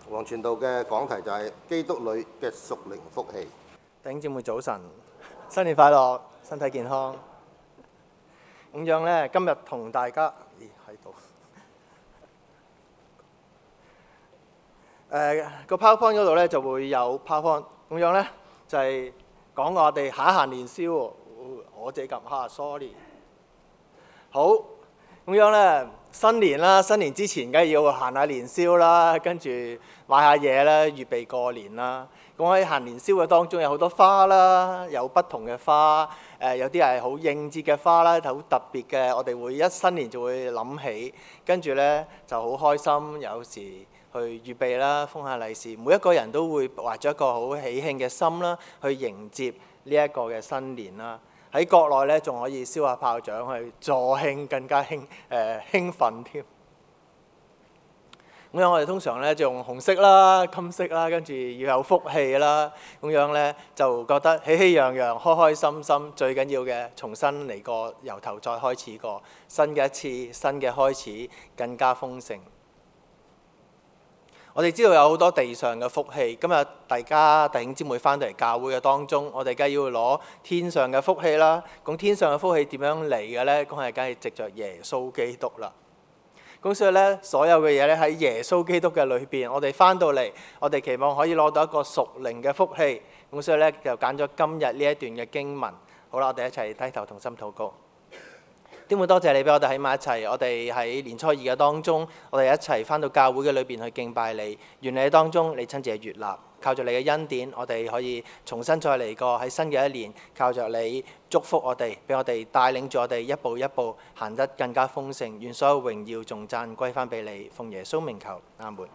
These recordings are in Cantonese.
黃傳道嘅講題就係基督裏嘅屬靈福氣。 弟兄姊妹早晨，新年快樂，身體健康。咁樣呢，今日同大家喺度。個 PowerPoint 嗰度呢就會有 PowerPoint， 咁樣呢就係講我哋行一行年宵喎。我自己撳下 ，sorry。好，咁樣呢，新年啦，新年之前梗係要行下年宵啦，跟住買下嘢啦，預備過年啦。咁喺行年宵嘅當中有好多花啦，有不同嘅花，有啲係好應節嘅花啦，好特別嘅，我哋會一新年就會諗起，跟住呢就好開心，有時去預備啦，封下利是，每一個人都會懷咗一個好喜慶嘅心啦，去迎接呢一個嘅新年啦。喺國內呢，仲可以燒下炮仗去助興，更加興奮添。咁樣我哋通常呢就用紅色啦、金色啦，跟住要有福氣啦。咁樣呢就覺得喜氣洋洋、開開心心。最緊要嘅重新嚟過，由頭再開始過，新嘅一次、新嘅開始，更加豐盛。我哋知道有好多地上嘅福氣，今日大家弟兄姊妹翻到嚟教會嘅當中，我哋梗係要攞天上嘅福氣啦。咁天上嘅福氣點樣嚟嘅呢？咁係梗係藉着耶穌基督啦。咁所以呢，所有嘅嘢咧喺耶穌基督嘅裏邊，我哋翻到嚟，我哋期望可以攞到一個屬靈嘅福氣。咁所以呢，就揀咗今日呢一段嘅經文。好啦，我哋一齊低頭同心禱告。天父，多謝你俾我哋喺埋一齊，我哋喺年初二嘅當中，我哋一齊翻到教會嘅裏邊去敬拜你。願你喺當中，你親自悅納，靠住你嘅恩典，我哋可以重新再嚟過喺新嘅一年，靠着你祝福我哋，俾我哋帶領住我哋一步一步行得更加豐盛。願所有榮耀頌讚歸翻俾你，奉耶穌名求，阿門。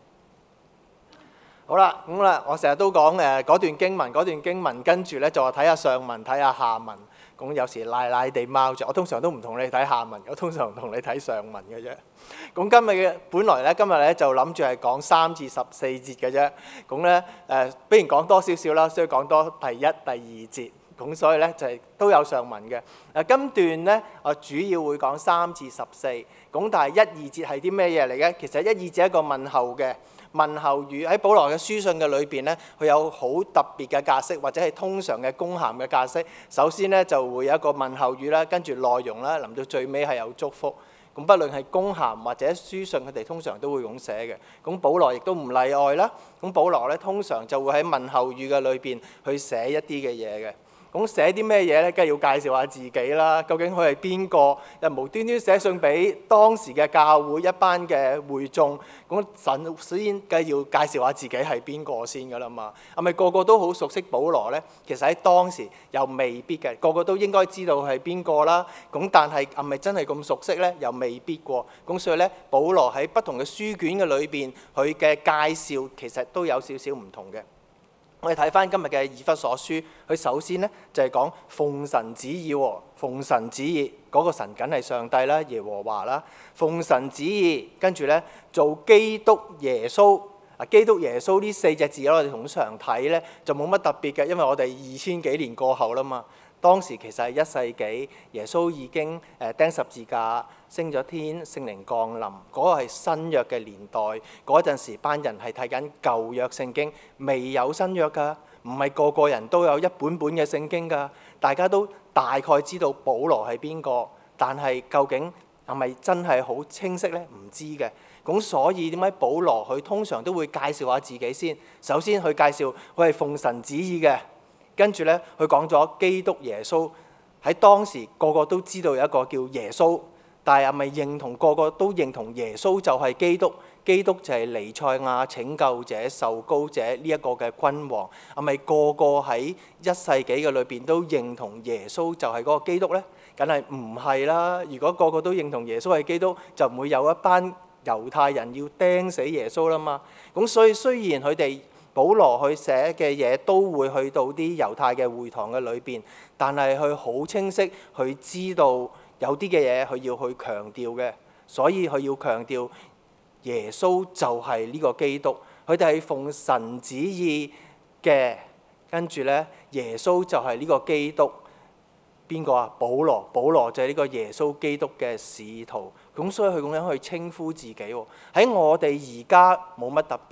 好啦，咁啦，我成日都講嗰段經文，跟住呢就話睇下上文，睇下下文。咁有時賴賴地貓著，我通常都唔同你睇下文，我通常同你睇上文嘅啫。咁今日呢就諗住係講3至14節嘅啫。咁呢不如講多少少啦，需要講多第1、第2節。咁所以呢就係都有上文嘅。今段呢我主要會講3至14。咁但係1、2節係啲咩嘢嚟嘅？其實1、2節係一個問候嘅。問候語喺保羅嘅書信嘅裏邊呢，佢有好特別嘅格式，或者係通常嘅公函嘅格式。首先呢，就會有一個問候語啦，跟住內容啦，臨到最尾係有祝福。咁不論係公函或者書信，佢哋通常都會咁寫嘅。咁保羅亦都唔例外啦。咁保羅呢，通常就會喺問候語嘅裏邊去寫一啲嘅嘢嘅。咁寫啲咩嘢呢？梗係要介紹下自己啦。究竟佢係邊個？又無端端寫信俾當時嘅教會一班嘅會眾。咁首先梗係要介紹下自己係邊個先㗎啦嘛。係咪個個都好熟悉保羅呢？其實喺當時又未必嘅，個個都應該知道係邊個啦。咁但係係咪真係咁熟悉呢？又未必過。咁所以呢，保羅喺不同嘅書卷嘅裏邊，佢嘅介紹其實都有少少唔同嘅。我哋睇翻今日嘅以弗所書，佢首先呢就係講奉神旨意喎，奉神旨意嗰個神梗係上帝啦，耶和華啦，奉神旨意，跟住呢做基督耶穌。基督耶穌呢4隻字我哋通常睇呢就冇乜特別嘅，因為我哋2000幾年過後啦嘛。當時其實係1世紀，耶穌已經釘十字架，升咗天，聖靈降臨，嗰個係新約嘅年代。嗰陣時班人係睇緊舊約聖經，未有新約㗎，唔係個個人都有一本本嘅聖經㗎。大家都大概知道保羅係邊個，但係究竟係咪真係好清晰呢？唔知嘅。咁所以點解保羅佢通常都會介紹下自己先？首先佢介紹佢係奉神旨意嘅。跟住呢，佢講咗基督耶穌，喺當時個個都知道有一個叫耶穌，但係係咪認同個個都認同耶穌就係基督？基督就係彌賽亞、拯救者、受膏者呢一個嘅君王？係咪個個喺1世紀嘅裏邊都認同耶穌就係嗰個基督呢？梗係唔係啦！如果個個都認同耶穌係基督，就唔會有一班猶太人要釘死耶穌啦嘛。咁所以雖然佢哋保羅去寫嘅嘢都會去到啲猶太嘅會堂嘅裏邊，但係佢好清晰，佢知道有啲嘅嘢佢要去強調嘅，所以佢要強調耶穌就係呢個基督，佢哋係奉神旨意嘅，跟住呢，耶穌就係呢個基督。邊個啊？保羅就係呢個耶穌基督嘅使徒，咁所以佢咁樣去稱呼自己喎。喺我哋而家冇乜特別，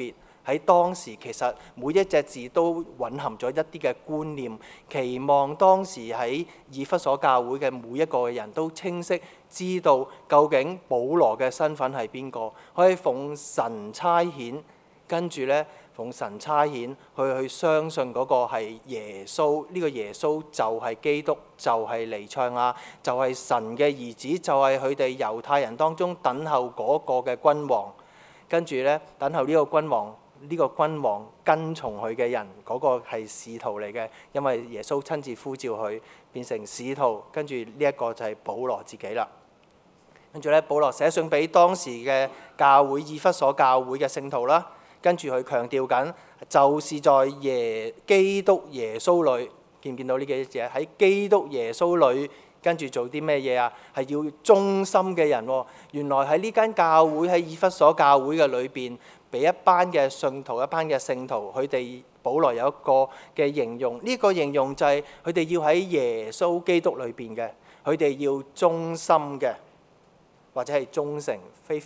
喺當時其實每一隻字都蘊含咗一啲嘅觀念，期望當時喺以弗所教會嘅每一個人都清晰知道究竟保羅嘅身份係邊個，可以奉神差遣，跟住呢，奉神差遣去相信嗰個係耶穌，呢個耶穌就係基督，就係彌賽亞，就係神嘅兒子，就係佢哋猶太人當中等候嗰個嘅君王。跟住呢，等候呢個君王，呢個君王跟從佢嘅人，嗰個係使徒嚟嘅，因為耶穌親自呼召佢變成使徒。跟住呢一個就係保羅自己啦。跟住呢，保羅寫信俾當時嘅教會以弗所教會嘅聖徒啦。跟住佢強調緊，就是在基督耶穌裏，見唔見到呢幾隻字？喺基督耶穌裏，跟住做啲咩嘢啊？係要忠心嘅人喎。原來喺呢間教會，喺以弗所教會嘅裏邊，俾一班嘅信徒、一班嘅聖徒，佢哋保羅有一個嘅形容。呢個形容就係佢哋要喺耶穌基督裏邊嘅，佢哋要忠心嘅，或者係忠誠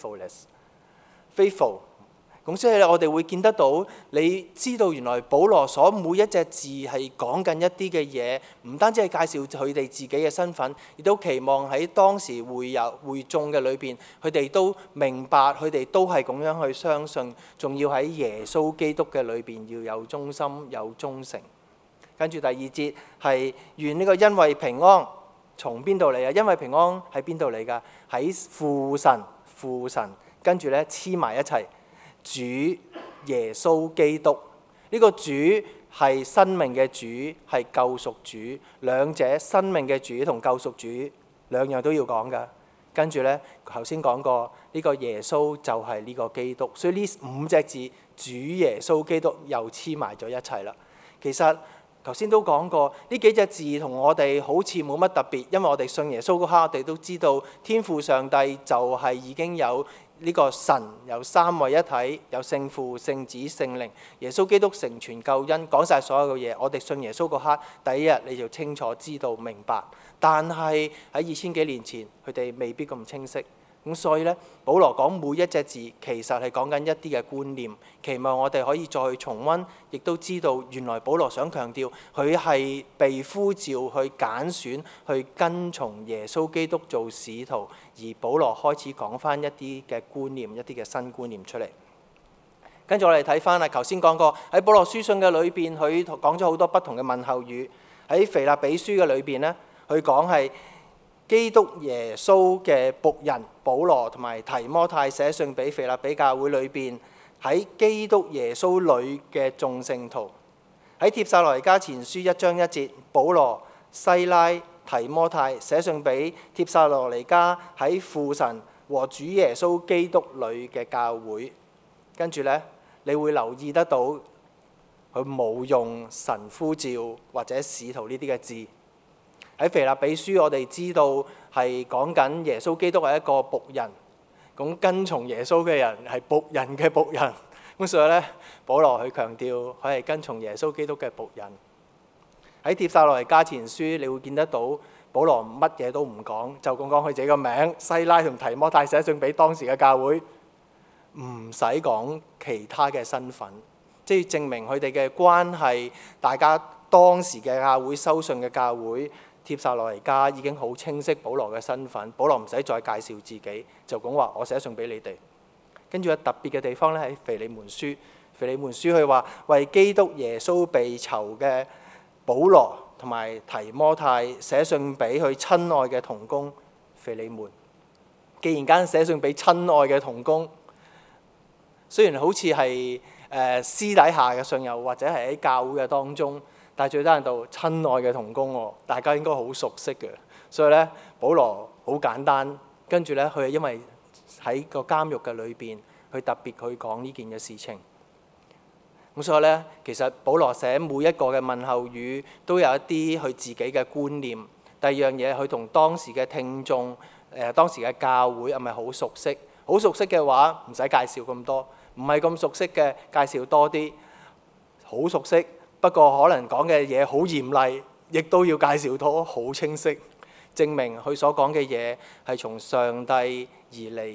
（faithfulness）。faithful。咁所以咧，我哋會見得到，你知道原來保羅所每一隻字係講緊一啲嘅嘢，唔單止係介紹佢哋自己嘅身份，亦都期望喺當時會眾嘅裏邊，佢哋都明白，佢哋都係咁樣去相信，仲要喺耶穌基督嘅裏邊要有忠心、有忠誠。跟住第二節係願呢個因為平安從邊度嚟啊？因為平安喺邊度嚟㗎？喺父神，跟住咧黐埋一齊。主耶穌基督，呢個主係生命嘅主，係救贖主，兩者生命嘅主同救贖主兩樣都要講㗎。跟住呢，頭先講過呢個耶穌就係呢個基督，所以呢五隻字主耶穌基督又黐埋咗一齊啦。其實頭先都講過呢幾隻字同我哋好似冇乜特別，因為我哋信耶穌嗰刻，我哋都知道天父上帝就係已經有呢個神，有三位一體，有聖父、聖子、聖靈。耶穌基督成全救恩，講晒所有嘅嘢。我哋信耶穌嗰刻，第一日你就清楚知道明白。但係喺2000幾年前，佢哋未必咁清晰。咁所以呢，保羅講每一隻字其實係講緊一啲嘅觀念，期望我哋可以再去重溫，亦都知道原來保羅想強調佢係被呼召去揀選去跟從耶穌基督做使徒，而保羅開始講翻一啲嘅觀念，一啲嘅新觀念出嚟。跟住我哋睇翻啦，頭先講過喺保羅書信嘅裏邊，佢講咗好多不同嘅問候語。喺腓立比書嘅裏邊呢，佢講係基督耶穌嘅僕人保羅同埋提摩太寫信俾腓立比教會裏邊喺基督耶穌裏嘅眾聖徒。喺帖撒羅尼迦前書1章1節，保羅、西拉、提摩太寫信俾帖撒羅尼迦喺父神和主耶穌基督裏嘅教會。跟住呢，你會留意得到佢冇用神呼召或者使徒呢啲嘅字。喺腓立比書，我哋知道係講緊耶穌基督係一個僕人，咁跟從耶穌嘅人係僕人嘅僕人。咁所以咧，保羅去強調佢係跟從耶穌基督嘅僕人。喺帖撒羅尼迦前書，你會見得到保羅乜嘢都唔講，就咁講佢自己個名。西拉同提摩太寫信俾當時嘅教會，唔使講其他嘅身份，即係證明佢哋嘅關係。大家當時嘅教會收信嘅教會。帖撒羅尼迦已經好清晰保羅嘅身份，保羅唔使再介紹自己，就講話我寫信俾你哋。跟住有特別嘅地方咧，喺腓利門書，腓利門書佢話為基督耶穌被囚嘅保羅同埋提摩太寫信俾佢親愛嘅同工腓利門。既然間寫信俾親愛嘅同工，雖然好似係私底下嘅信，又或者係喺教會嘅當中。但係最低限度親愛嘅同工喎，大家應該好熟悉嘅，所以咧，保羅好簡單，跟住咧，佢係因為喺個監獄嘅裏邊，佢特別去講呢件嘅事情。咁所以咧，其實保羅寫每一個嘅問候語都有一啲佢自己嘅觀念。第二樣嘢，佢同當時嘅聽眾，當時嘅教會係咪好熟悉？好熟悉嘅話，唔使介紹咁多；唔係咁熟悉嘅，介紹多啲。好熟悉。不過可能講嘅嘢好嚴厲，亦都要介紹到好清晰，證明佢所講嘅嘢係從上帝而嚟，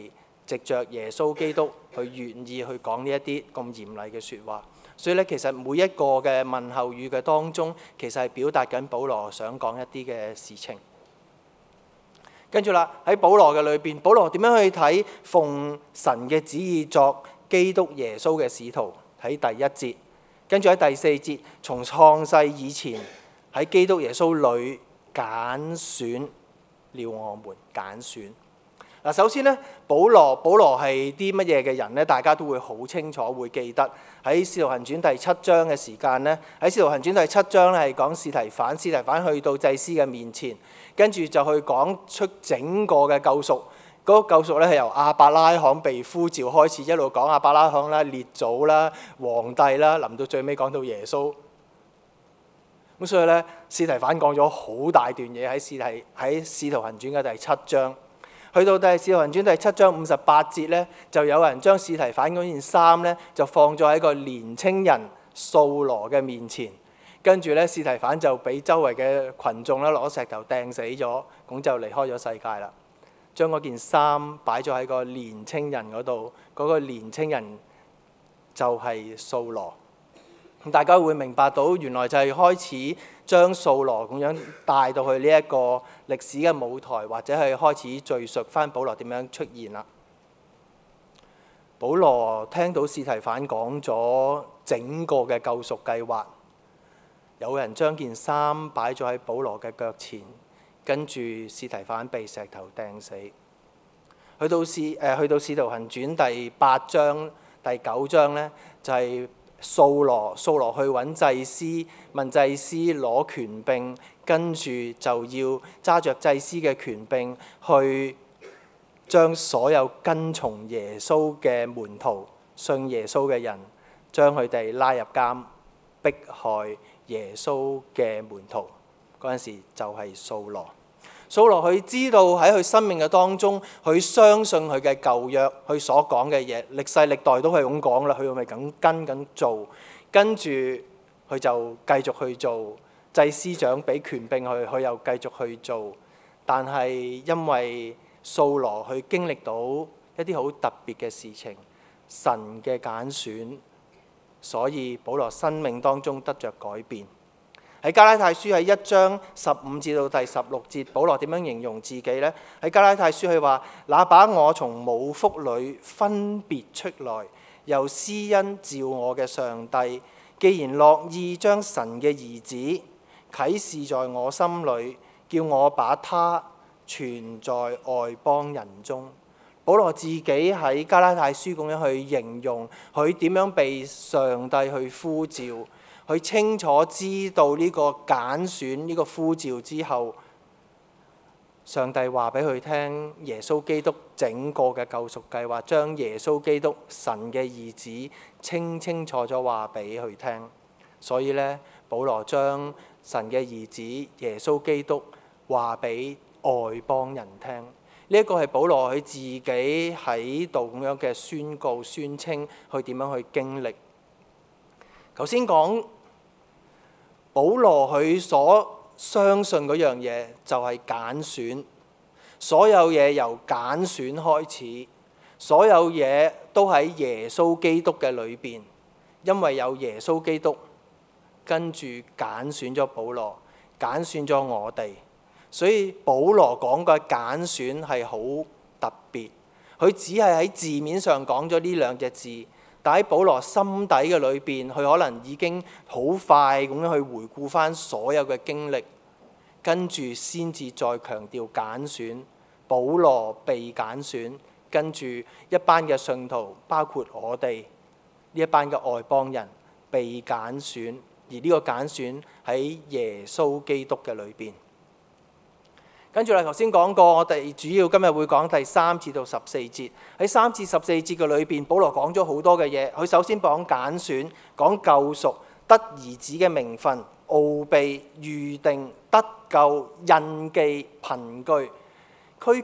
藉着耶穌基督去願意去講呢一啲咁嚴厲嘅説話。所以咧，其實每一個嘅問候語嘅當中，其實係表達緊保羅想講一啲嘅事情。跟住啦，喺保羅嘅裏邊，保羅點樣去睇奉神嘅旨意作基督耶穌嘅使徒？喺第一節，跟住喺第四節，從創世以前喺基督耶穌裏揀選了我們，揀選。嗱，首先咧，保羅係啲乜嘢嘅人咧？大家都會好清楚，會記得喺《使徒行傳》第7章嘅時間咧，喺《使徒行傳》第7章咧係講司提反去到祭司嘅面前，跟住就去講出整個嘅救贖。嗰個救贖咧係由亞伯拉罕被呼召開始，一路講亞伯拉罕啦、列祖啦、皇帝啦，臨到最尾講到耶穌。咁所以咧，司提反講咗好大段嘢喺《使徒行傳》嘅第7章。去到《使徒行傳》第7章58節咧，就有人將司提反嗰件衫咧，就放咗喺個年青人掃羅嘅面前，跟住咧，司提反就俾周圍嘅群眾咧攞石頭掟死咗，咁就離開咗世界啦。將嗰件衫擺咗喺個年青人嗰度，嗰個年青人就係掃羅。大家會明白到，原來就係開始將掃羅咁樣帶到去呢一個歷史嘅舞台，或者係開始敘述翻保羅點樣出現啦。保羅聽到司提反講咗整個嘅救贖計劃，有人將件衫擺咗喺保羅嘅腳前，跟住司提反被石頭掟死。去到使徒行傳第8章、第9章呢，就係掃羅去揾祭司，問祭司攞權柄，跟住就要揸着祭司嘅權柄去將所有跟從耶穌嘅門徒、信耶穌嘅人，將佢哋拉入監，迫害耶穌嘅門徒。嗰陣時就係掃羅。掃羅佢知道喺佢生命嘅當中，佢相信佢嘅舊約，佢所講嘅嘢，歷世歷代都係咁講啦，佢咪咁跟緊做，跟住佢就繼續去做。祭司長俾權柄佢又繼續去做。但係因為掃羅佢經歷到一啲好特別嘅事情，神嘅揀選，所以保羅生命當中得着改變。喺加拉太書喺1章15至到第16節，保羅點樣形容自己呢？喺加拉太書佢話：那把我從母腹裏分別出來，又施恩召我嘅上帝，既然樂意將神嘅兒子啟示在我心裏，叫我把他傳在外邦人中。保羅自己喺加拉太書咁樣去形容佢點樣被上帝去呼召。佢清楚知道呢個揀選呢個呼召之後，上帝話俾佢聽，耶穌基督整個嘅救贖計劃，將耶穌基督神嘅兒子清清楚楚話俾佢聽。所以呢，保羅將神嘅兒子耶穌基督話俾外邦人聽。呢一個係保羅佢自己喺度咁樣嘅宣告宣稱，佢點樣去經歷。頭先講保羅佢所相信嗰樣嘢就係揀選，所有嘢由揀選開始，所有嘢都喺耶穌基督嘅裏邊，因為有耶穌基督跟住揀選咗保羅，揀選咗我哋，所以保羅講嘅揀選係好特別，佢只係喺字面上講咗呢2隻字。但喺保羅心底嘅裏邊，佢可能已經好快咁樣去回顧翻所有嘅經歷，跟住先至再強調揀選。保羅被揀選，跟住一班嘅信徒，包括我哋呢一班嘅外邦人被揀選，而呢個揀選喺耶穌基督嘅裏邊。跟住啦，頭先講過，我哋主要今日會講第3至到14節。喺3至14節嘅裏邊，保羅講咗好多嘅嘢。佢首先講揀選，講救贖、得兒子嘅名分、奧秘、預定、得救、印記、憑據。區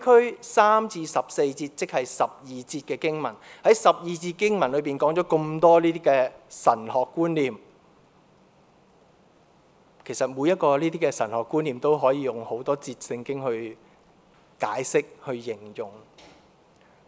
3至14節，即係12節嘅經文。喺12節經文裏邊講咗咁多呢啲嘅神學觀念。其實每一個呢啲嘅神學觀念都可以用好多節聖經去解釋、去形容。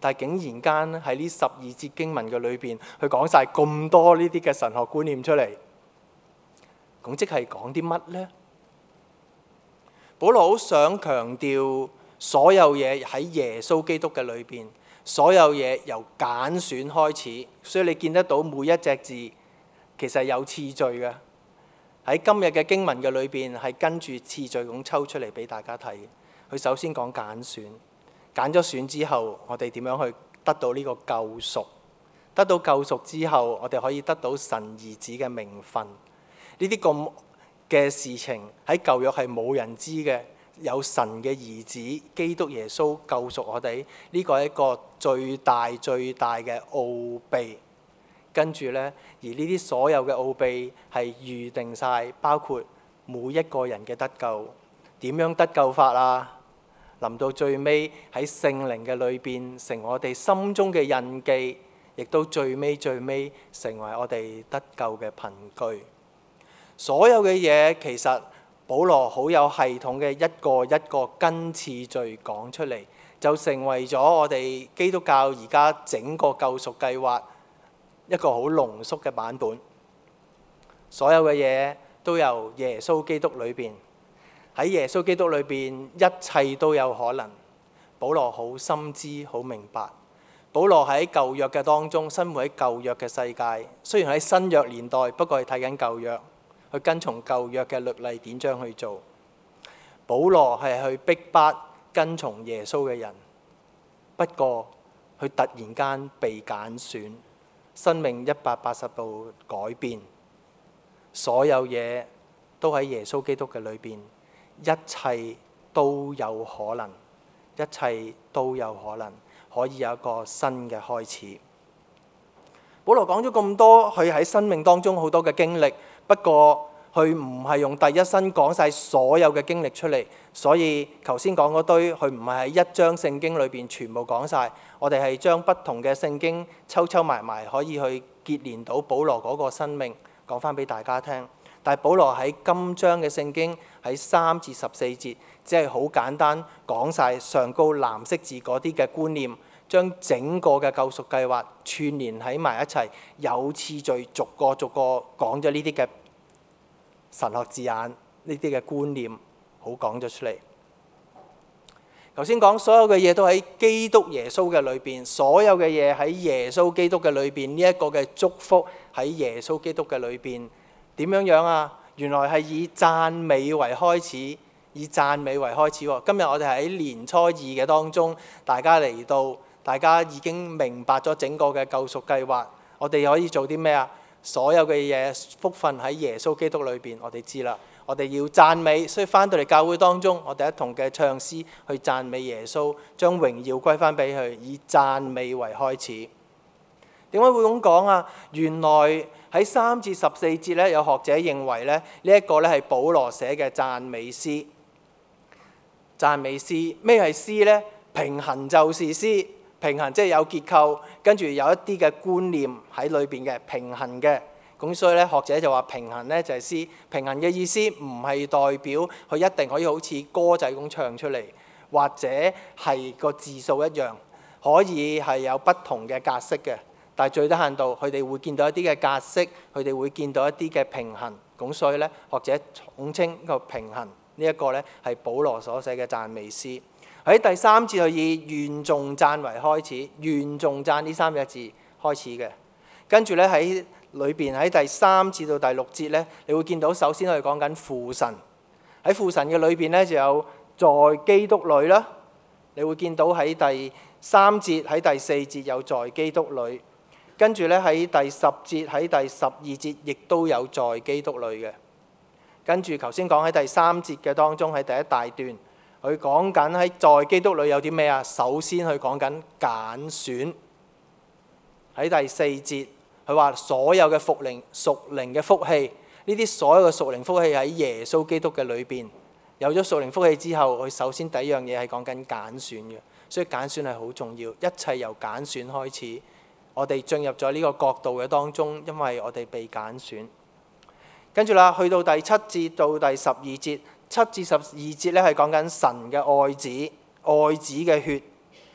但係竟然間喺呢12節經文嘅裏邊，佢講晒咁多呢啲嘅神學觀念出嚟，咁即係講啲乜呢？保羅好想強調所有嘢喺耶穌基督嘅裏邊，所有嘢由揀選開始，所以你見得到每一隻字其實有次序嘅。喺今日嘅經文嘅裏邊係跟住次序咁抽出嚟俾大家睇。佢首先講揀選，揀咗選之後，我哋點樣去得到呢個救贖？得到救贖之後，我哋可以得到神兒子嘅名分。呢啲咁嘅事情喺舊約係冇人知嘅，有神嘅兒子基督耶穌救贖我哋，呢個係一個最大嘅奧秘。跟住呢，而呢啲所有嘅奧秘係預定晒，包括每一個人嘅得救。點樣得救法啊？臨到最尾喺聖靈嘅裏邊，成我哋心中嘅印記，亦都最尾成為我哋得救嘅憑據。所有嘅嘢其實保羅好有系統嘅一個一個跟次序講出嚟，就成為咗我哋基督教而家整個救贖計劃一個好濃縮嘅版本。所有嘅嘢都由耶穌基督裏邊，喺耶穌基督裏邊一切都有可能。保羅好深知好明白。保羅喺舊約嘅當中生活喺舊約嘅世界，雖然喺新約年代，不過係睇緊舊約，去跟從舊約嘅律例典章去做。保羅係去逼迫跟從耶穌嘅人，不過佢突然間被揀選，生命180度改變。所有嘢都喺耶穌基督嘅裏邊，一切都有可能，一切都有可能可以有一個新嘅開始。保羅講咗咁多，佢喺生命當中好多嘅經歷，不過佢唔係用第一身講晒所有嘅經歷出嚟，所以頭先講嗰堆，佢唔係喺一章聖經裏邊全部講晒。我哋係將不同嘅聖經抽埋埋，可以去結連到保羅嗰個生命，講翻俾大家聽。但係保羅喺今章嘅聖經喺3至14節，只係好簡單講晒上高藍色字嗰啲嘅觀念，將整個嘅救贖計劃串連喺埋一齊，有次序逐個講咗呢啲嘅神學字眼，呢啲嘅觀念好講咗出嚟。頭先講所有嘅嘢都喺基督耶穌嘅裏邊，所有嘅嘢喺耶穌基督嘅裏邊，呢一個嘅祝福喺耶穌基督嘅裏邊。點樣啊？原來係以讚美為開始，以讚美為開始。今日我哋喺年初二嘅當中，大家嚟到，大家已經明白咗整個嘅救贖計劃。我哋可以做啲咩啊？所有嘅嘢福分喺耶穌基督裏邊，我哋知啦。我哋要讚美，所以翻到嚟教會當中，我哋一同嘅唱詩去讚美耶穌，將榮耀歸翻俾佢，以讚美為開始。點解會咁講啊？原來喺3至14節咧，有學者認為咧，呢一個咧係保羅寫嘅讚美詩。讚美詩咩係詩呢？平衡就是詩，平衡即係有結構，跟住有一啲嘅觀念喺裏邊嘅平衡嘅。咁所以咧，學者就話平衡咧就係詩。平衡嘅意思唔係代表佢一定可以好似歌仔咁唱出嚟，或者係個字數一樣，可以係有不同嘅格式嘅。但係最低限度，佢哋會見到一啲嘅格式，佢哋會見到一啲嘅平衡。咁所以咧，學者統稱個平衡呢一個咧係保羅所寫嘅讚美詩。喺第3節，佢以願頌讚為開始，願頌讚呢3隻字開始嘅。跟住咧喺裏邊喺第3節到第6節咧，你會見到首先佢講緊父神。喺父神嘅裏邊咧就有在基督裏啦。你會見到喺第3節喺第4節有在基督裏。跟住咧喺第10節喺第12節亦都有在基督裏嘅。跟住頭先講喺第3節嘅當中，喺第一大段，佢講緊喺在基督裏有啲咩啊？首先佢講緊揀選。喺第4節佢話所有嘅屬靈嘅福氣，呢啲所有嘅屬靈福氣喺耶穌基督嘅裏邊。有咗屬靈福氣之後，佢首先第一樣嘢係講緊揀選嘅，所以揀選係好重要。一切由揀選開始。我哋進入咗呢個國度嘅當中，因為我哋被揀選。跟住啦，去到第7節到第12節，7至12節咧係講緊神嘅愛子嘅血。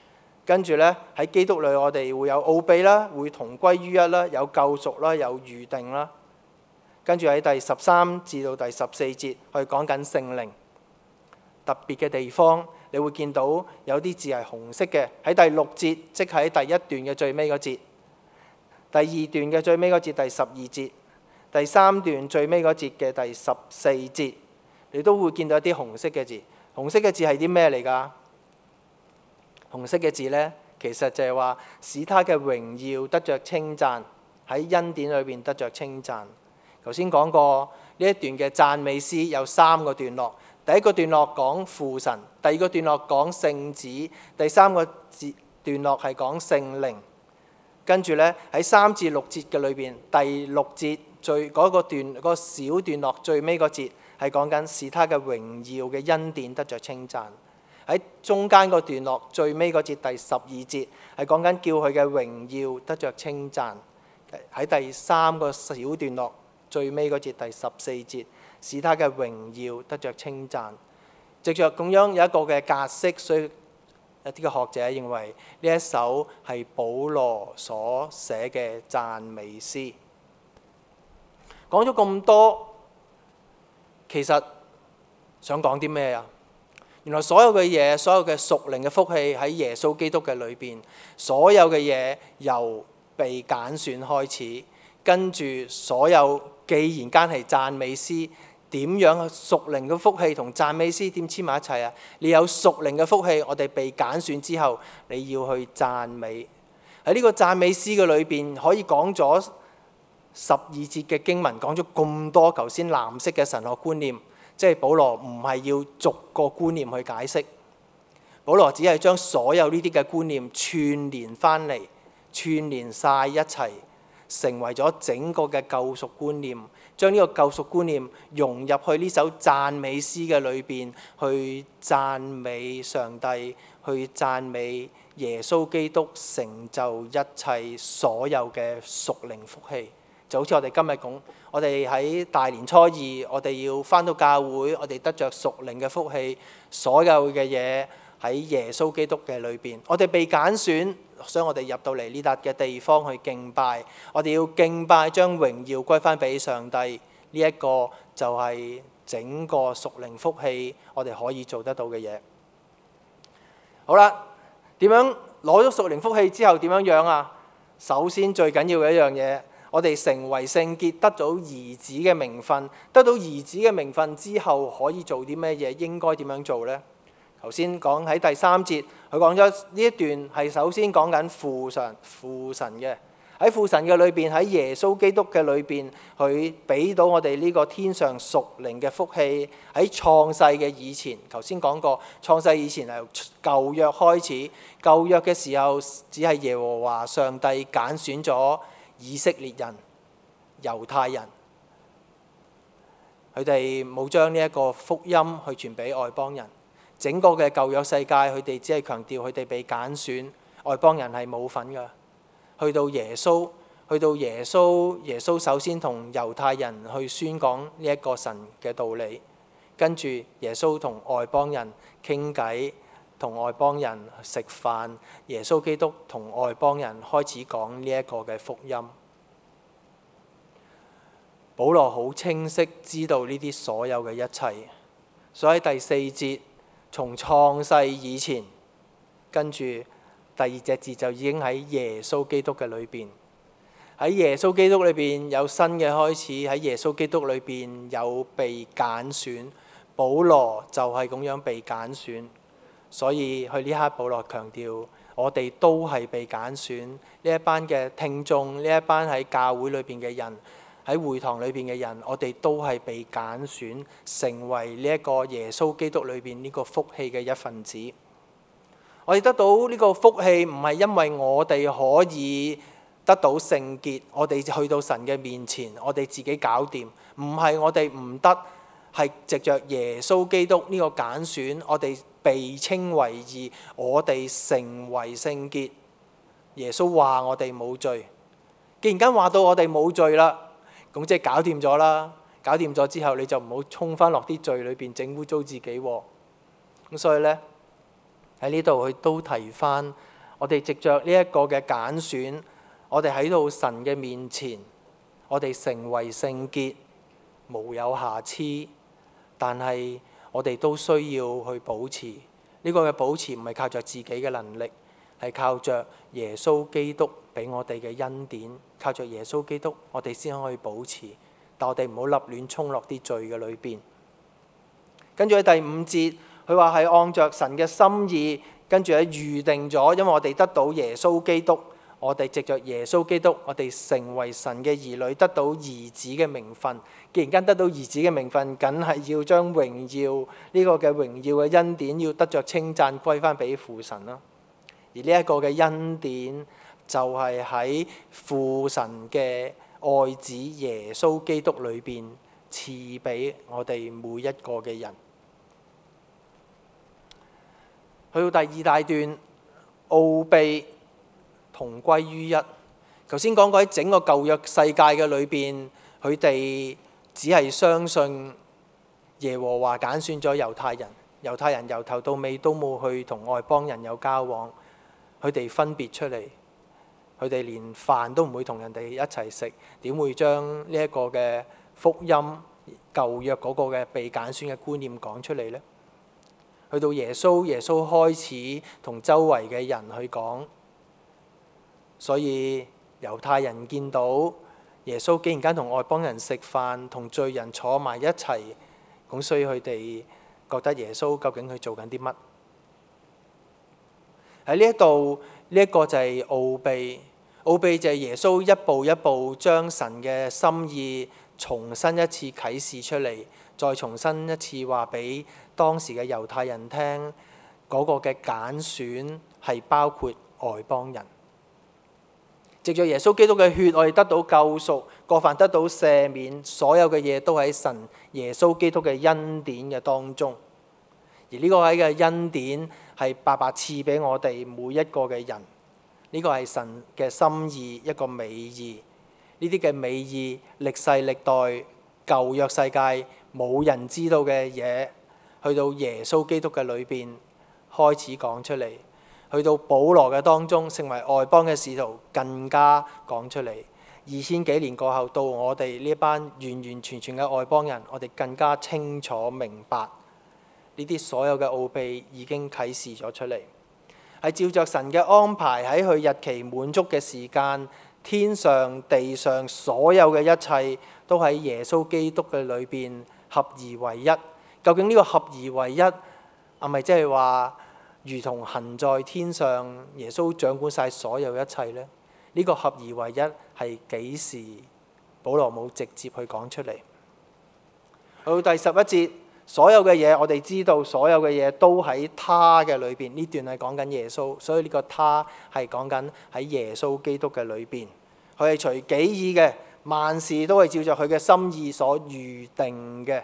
跟住呢，喺基督裏我哋會有奧秘啦，會同歸於一啦，有救贖啦，有預定啦。跟住喺第13至到第14節，去講緊聖靈特別嘅地方，你會見到有啲字係紅色嘅，喺第6節，即喺第一段嘅最尾嗰節，第二段嘅最尾嗰節第12節，第3段最尾嗰節嘅第14節，你都會見到一啲紅色嘅字。紅色嘅字係啲咩嚟㗎？紅色嘅字呢，其實就係話使他嘅榮耀得着稱讚，喺恩典裏邊得着稱讚。頭先講過呢一段嘅讚美詩有3個段落，第一個段落講父神，第二個段落講聖子，第3個段落係講聖靈。跟住呢，喺3至6節嘅裏邊，第6節嗰個小段落最尾嗰節係講緊使他嘅榮耀嘅恩典得着稱讚。喺中間個段落最尾嗰節第12節係講緊叫佢嘅榮耀得着稱讚。喺第3個小段落最尾嗰節第14節，使他嘅榮耀得着稱讚。藉着咁樣有一個嘅格式，所以一啲嘅學者認為呢一首係保羅所寫嘅讚美詩。講咗咁多，其實想講啲咩啊？原來所有嘅嘢，所有嘅屬靈嘅福氣喺耶穌基督嘅裏邊，所有嘅嘢由被揀選開始，跟住所有既然間係讚美詩，點樣屬靈嘅福氣同讚美詩點黐埋一齊啊？你有屬靈嘅福氣，我哋被揀選之後，你要去讚美。喺呢個讚美詩嘅裏邊，可以講咗12節嘅經文，講咗咁多頭先藍色嘅神學觀念。即係保羅唔係要逐個觀念去解釋，保羅只係將所有呢啲嘅觀念串連翻嚟，串連晒一齊，成為咗整個嘅救贖觀念。將呢個救贖觀念融入去呢首讚美詩嘅裏邊，去讚美上帝，去讚美耶穌基督成就一切所有嘅屬靈福氣。就好似我哋今日講，我哋喺大年初二，我哋要返到教會，我哋得着屬靈嘅福氣，所有嘅嘢喺耶穌基督嘅裏邊。我哋被揀選，所以我哋入到嚟呢笪嘅地方去敬拜。我哋要敬拜，將榮耀歸返俾上帝。呢一個就係整個屬靈福氣，我哋可以做得到嘅嘢。好啦，點樣攞咗屬靈福氣之後點樣啊？首先最緊要嘅一樣嘢。我哋成為聖潔，得到兒子嘅名分。得到兒子嘅名分之後，可以做啲咩嘢？應該點樣做呢？頭先講喺第3節，佢講咗呢一段係首先講緊父神嘅。喺父神嘅裏邊，喺耶穌基督嘅裏邊，佢俾到我哋呢個天上屬靈嘅福氣。喺創世嘅以前，頭先講過，創世以前係由舊約開始。舊約嘅時候，只係耶和華上帝揀選咗以色列人、猶太人，佢哋冇將呢一個福音去傳俾外邦人。整個嘅舊約世界，佢哋只係強調佢哋被揀選，外邦人係冇份㗎。去到耶穌首先同猶太人去宣講呢一個神嘅道理，跟住耶穌同外邦人傾偈，同外邦人食飯，耶穌基督同外邦人開始講呢一個嘅福音。保羅好清晰知道呢啲所有嘅一切，所以第4節從創世以前，跟住第2隻字就已經喺耶穌基督嘅裏邊。喺耶穌基督裏邊有新嘅開始，喺耶穌基督裏邊有被揀選。保羅就係咁樣被揀選。所以去呢刻，保羅強調，我哋都係被揀選。呢一班嘅聽眾，呢一班喺教會裏邊嘅人，喺會堂裏邊嘅人，我哋都係被揀選，成為呢一個耶穌基督裏邊呢個福氣嘅一份子。我哋得到呢個福氣，唔係因為我哋可以得到聖潔，我哋去到神嘅面前，我哋自己搞掂。唔係我哋唔得，係藉着耶穌基督呢個揀選，我哋被稱為義，我哋成為聖潔。耶穌話我哋冇罪，既然間話到我哋冇罪啦，咁即係搞掂咗啦。搞掂咗之後，你就唔好衝翻落啲罪裏邊，整污糟自己喎。咁所以呢，喺呢度佢都提翻， 我哋藉着呢一個嘅揀選，我哋喺到神嘅面前，我哋成為聖潔，無有瑕疵。但係我哋都需要去保持呢個嘅保持，唔係靠着自己嘅能力，係靠着耶穌基督俾我哋嘅恩典，靠着耶穌基督，我哋先可以保持。但我哋唔好立亂衝落啲罪嘅裏邊。跟住喺第5節，佢話係按着神嘅心意，跟住喺預定咗，因為我哋得到耶穌基督，我哋藉着耶穌基督，我哋成為神嘅兒女，得到兒子嘅名分。既然間得到兒子嘅名分，梗係要將榮耀呢個嘅榮耀嘅恩典，要得着稱讚歸翻俾父神啦。而呢一個嘅恩典，就係喺父神嘅愛子耶穌基督裏邊賜俾我哋每一個嘅人。去到第2大段，奧秘同歸於一。頭先講過喺整個舊約世界嘅裏邊，佢哋只係相信耶和華揀選咗猶太人，猶太人由頭到尾都冇去同外邦人有交往，佢哋分別出嚟，佢哋連飯都唔會同人哋一齊食，點會將呢一個嘅福音舊約嗰個嘅被揀選嘅觀念講出嚟呢？去到耶穌開始同周圍嘅人去講，所以猶太人見到耶穌竟然間同外邦人食飯，同罪人坐埋一齊，咁所以佢哋覺得耶穌究竟佢做緊啲乜？喺呢一度，呢一個就係奧秘。奧秘就係耶穌一步一步將神嘅心意重新一次啟示出嚟，再重新一次話俾當時嘅猶太人聽，嗰個嘅揀選係包括外邦人。藉着耶穌基督嘅血，我哋得到救贖，過犯得到赦免，所有嘅嘢都喺神耶穌基督嘅恩典嘅當中。而呢個位嘅恩典係白白賜俾我哋每一個嘅人。呢個係神嘅心意，一個美意。呢啲嘅美意，歷世歷代舊約世界冇人知道嘅嘢，去到耶穌基督嘅裏邊開始講出嚟，去到保羅嘅當中成為外邦嘅使徒，更加講出嚟。2000幾年過後，到我哋呢班完完全全嘅外邦人，我哋更加清楚明白呢啲所有嘅奧秘已經啟示咗出嚟。係照着神嘅安排，喺佢日期滿足嘅時間，天上地上所有嘅一切都喺耶穌基督嘅裏邊合而為一。究竟呢個合而為一係咪即係話如同行在天上，耶穌掌管晒所有一切呢？呢個合而為一係幾時？保羅冇直接去講出嚟。去到第11節。所有嘅嘢我哋知道，所有嘅嘢都喺他嘅裏邊。呢段係講緊耶穌，所以呢個他係講緊喺耶穌基督嘅裏邊。佢係隨己意嘅，萬事都係照着佢嘅心意所預定嘅。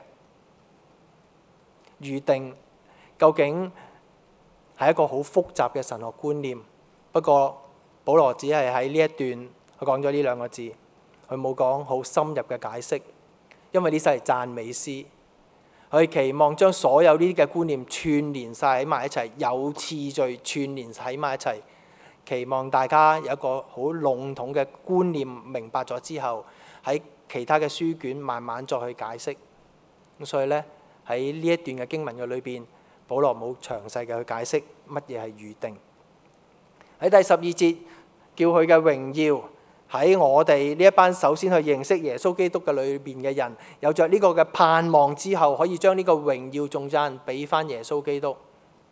預定究竟係一個好複雜嘅神學觀念。不過保羅只係喺呢一段佢講咗呢2個字，佢冇講好深入嘅解釋，因為呢首係讚美詩。佢期望將所有呢啲嘅觀念串連晒喺埋一齊，有次序串連喺埋一齊。期望大家有一個好籠統嘅觀念明白咗之後，喺其他嘅書卷慢慢再去解釋。咁所以呢，喺呢一段嘅經文嘅裏邊，保羅冇詳細嘅去解釋乜嘢係預定。喺第12節叫佢嘅榮耀喺我哋呢一班首先去認識耶穌基督嘅裏邊嘅人，有着呢個嘅盼望之後，可以將呢個榮耀頌讚俾翻耶穌基督。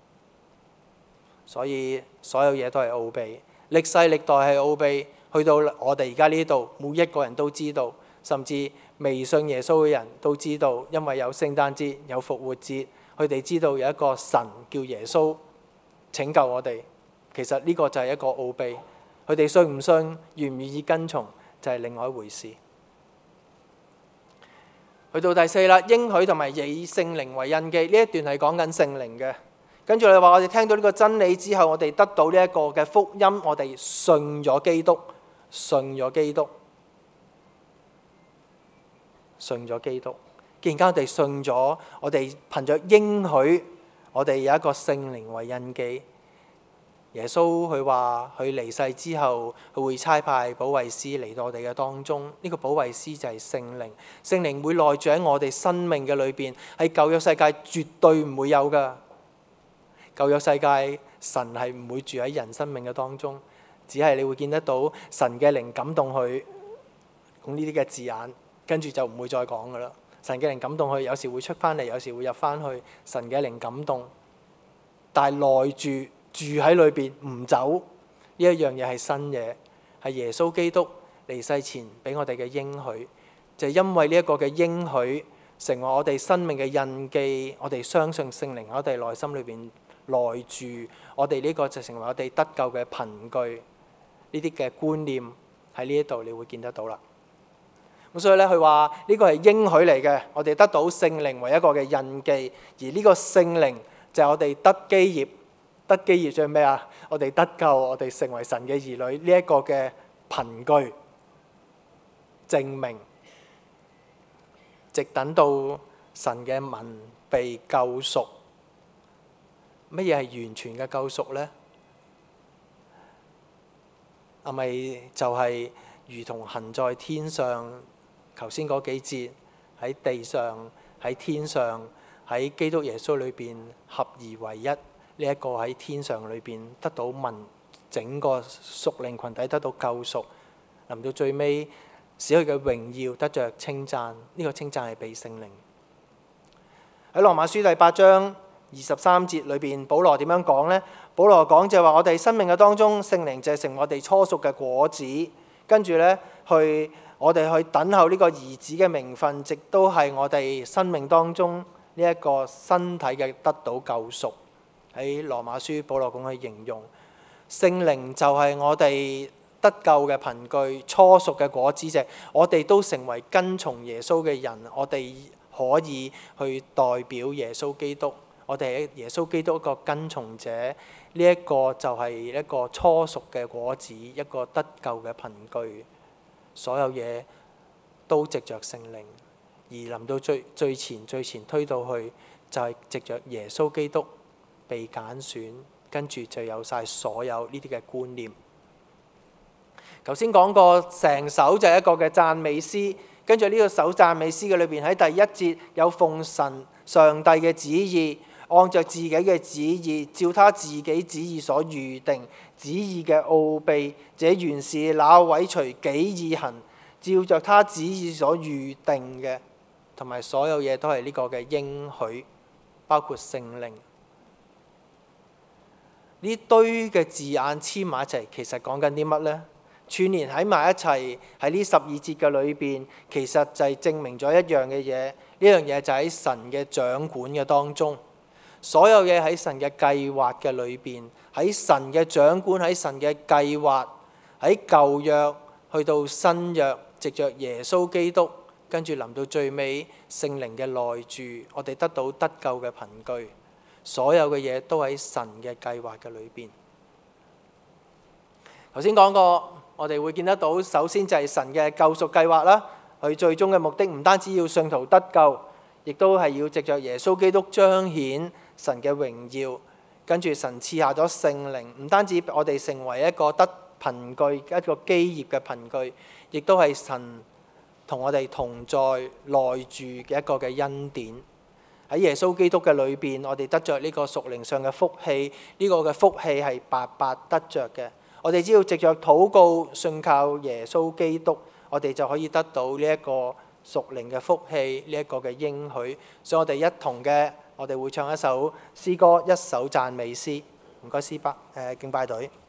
所以所有嘢都係奧秘，歷世歷代係奧秘，去到我哋而家呢度，每一個人都知道，甚至未信耶穌嘅人都知道，因為有聖誕節、有復活節，佢哋知道有一個神叫耶穌拯救我哋。其實呢個就係一個奧秘。佢哋信唔信、願唔願意跟從，就係另外一回事。去到第4啦，應許同埋以聖靈為印記，呢一段係講緊聖靈嘅。跟住你話我哋聽到呢個真理之後，我哋得到呢一個嘅福音，我哋信咗基督，信咗基督，信咗基督。既然間我哋信咗，我哋憑着應許，我哋有一個聖靈為印記。 耶穌佢話佢離世之後，佢會差派保惠師嚟到我哋嘅當中。呢個保惠師就係聖靈，聖靈會內住喺我哋生命嘅裏邊，喺舊約世界絕對唔會有噶。舊約世界神係唔會住喺人生命嘅當中，只係你會見得到神嘅靈感動佢，用呢啲嘅字眼，跟住就唔會再講噶啦。神嘅靈感動佢，有時會出翻嚟，有時會入翻去。神嘅靈感動，但係內住喺裏邊唔走，呢一樣嘢係新嘢，係耶穌基督離世前俾我哋嘅應許，就係因為呢一個嘅應許成為我哋生命嘅印記，我哋相信聖靈喺我哋內心裏邊內住，我哋呢個就成為我哋得救嘅憑據。呢啲嘅觀念喺呢一度你會見得到啦。咁所以咧，佢話呢個係應許嚟嘅，我哋得到聖靈為一個嘅印記，而呢個聖靈就係我哋得基業。得基業即係咩啊？我哋得救，我哋成為神嘅兒女呢一個嘅憑據證明，直等到神嘅民被救贖。乜嘢係完全嘅救贖呢？係咪就係如同行在天上？頭先嗰幾節喺地上、喺天上、喺基督耶穌裏邊合而為一。呢一個喺天上裏邊得到民整個屬靈群體得到救贖，臨到最尾使佢嘅榮耀得着稱讚。呢個稱讚係被聖靈。喺羅馬書第8章23節裏邊，保羅點樣講呢？保羅講就係話我哋生命嘅當中，聖靈就係成為我哋初熟嘅果子，跟住呢，我哋去等候呢個兒子嘅名分，直都係我哋生命當中呢一個身體嘅得到救贖。喺羅馬書，保羅咁去形容聖靈就係我哋得救嘅憑據，初熟嘅果子，就我哋都成為跟從耶穌嘅人，我哋可以去代表耶穌基督，我哋係耶穌基督一個跟從者。呢一個就係一個初熟嘅果子，一個得救嘅憑據。所有嘢都藉着聖靈，而臨到最前推到去，就係藉着耶穌基督被揀選，跟住就有晒所有呢啲嘅觀念。頭先講過成首就係一個嘅讚美詩，跟住呢個首讚美詩嘅裏邊喺第一節有奉神上帝嘅旨意，按着自己嘅旨意，照他自己旨意所預定旨意嘅奧秘，這原是那位隨己意行，照着他旨意所預定嘅，同埋所有嘢都係呢個嘅應許，包括聖靈。呢堆嘅字眼黐埋一齊，其實講緊啲乜呢？串連喺埋一齊喺呢12節嘅裏邊，其實就係證明咗一樣嘅嘢。呢樣嘢就喺神嘅掌管嘅當中，所有嘢喺神嘅計劃嘅裏邊，喺神嘅掌管，喺神嘅計劃，喺舊約去到新約，藉着耶穌基督，跟住臨到最尾聖靈嘅內住，我哋得到得救嘅憑據。所有嘅嘢都喺神嘅計劃嘅裏邊。頭先講過，我哋會見得到，首先就係神嘅救贖計劃啦。佢最終嘅目的唔單止要信徒得救，亦都係要藉着耶穌基督彰顯神嘅榮耀。跟住神賜下咗聖靈，唔單止我哋成為一個得憑據、一個基業嘅憑據，亦都係神同我哋同在內住嘅一個嘅恩典。喺耶穌基督嘅裏邊，我哋得着呢個屬靈上嘅福氣，呢個嘅福氣係白白得着嘅。我哋只要藉着禱告、信靠耶穌基督，我哋就可以得到呢一個屬靈嘅福氣，呢一個嘅應許。所以我哋一同嘅，我哋會唱一首詩歌，一首讚美詩。唔該，敬拜隊。